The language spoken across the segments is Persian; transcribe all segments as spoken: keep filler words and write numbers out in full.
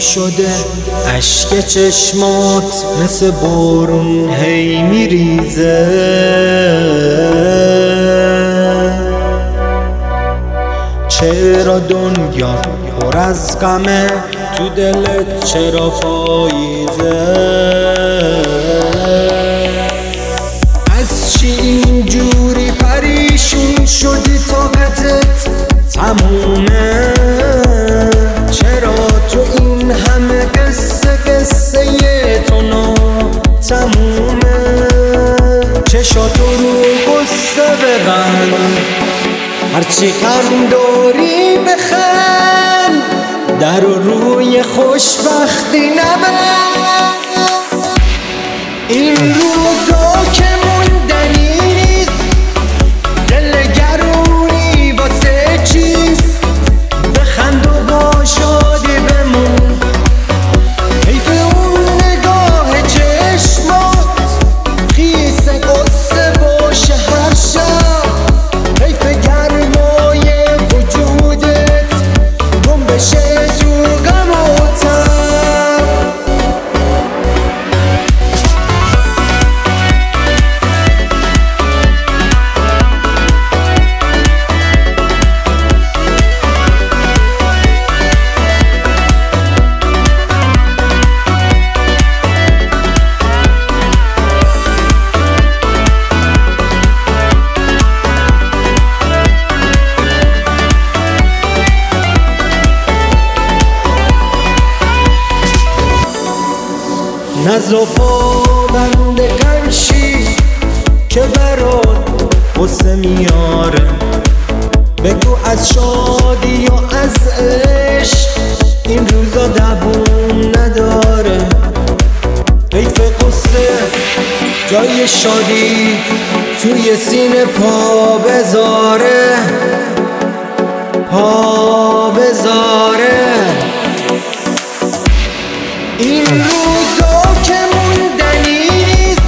شده اشک چشمات مثل بارون هی میریزه، چرا دنیا پر از غمه تو دلت چرا پاییزه؟ از چی اینجوری پریشون شدی طاقتت تمومه؟ چرا تو این همه قصه قصه تو ناتمومه؟ چشاتو رو قصه ببند، هرچی غم داری بخند، در و روی خوشبختی نبند. این روزا که موندنی نیست، دلگرونی واسه چیست؟ بخند و با شادی بمون، حیف اون نگاه چشمات خیس قصه باشه هر شب، حیف گرمای وجودت گم بشه تو غم و تب. نز و پابند غمشی که برات غصه میاره، بگو از شادی و از عشق این روزا دووم نداره. حیف قصه جای شادی توی سینه پا بذاره، پا بذاره. این روزا که موندنی نیست،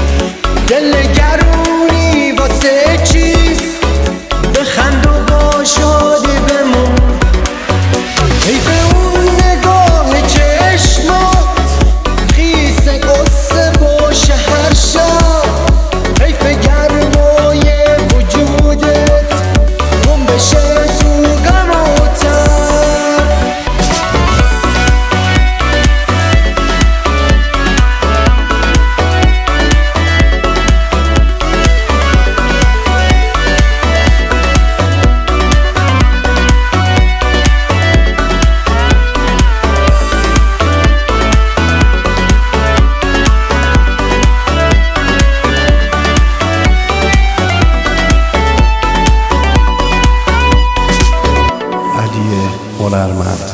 دلگرونی واسه چیست؟ بخند و با شادی بمون، حیف اون نگاه چشمات خیس قصه باشه هر شب، حیف گرمای وجودت گم بشه تو غم و تب. هنرمند